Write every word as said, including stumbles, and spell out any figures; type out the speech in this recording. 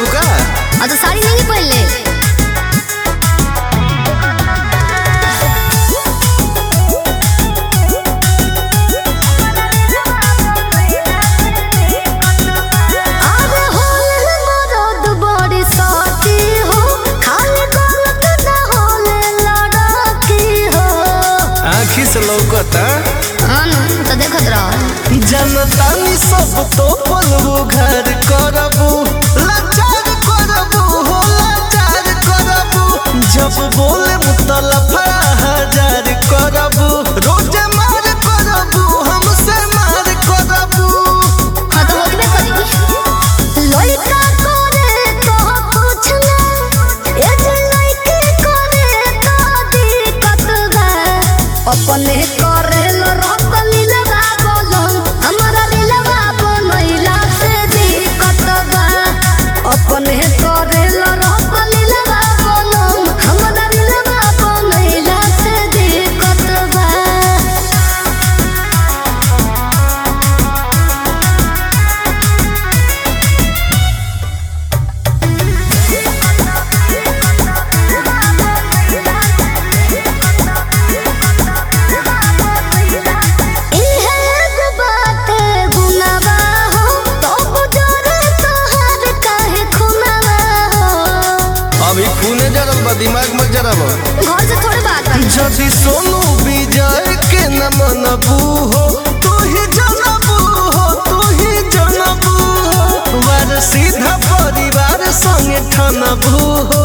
बुका। और तो साड़ी नहीं पहन ले। आँखी से लौकता तो देखत रहो जनतानी सब तो पलबू घर करबू लाचार करबू हो लाचार करबू जब बोले मुतलफा हजार करबू रोजे मार करबू हमसे मार करबू। हाँ तो होबे करी लइका करे तो कुछ ना ए जे लइके करे तो दिक्कत बा अपने करे लो रतली लगा बोलो हमरा दिलवा बनैला से दिक्कत बा अपने करे लो रतली लगा बोलो हमरा दिलवा बनैला से दिक्कत बा। अभी खूने जरल बा दिमाग में जरब घर से थोड़े बात बा जदि सोनू विजय के न मनबू हो तू ही जनबू हो तू ही जनबू हो वार सीधा परिवार संगे ठनबू हो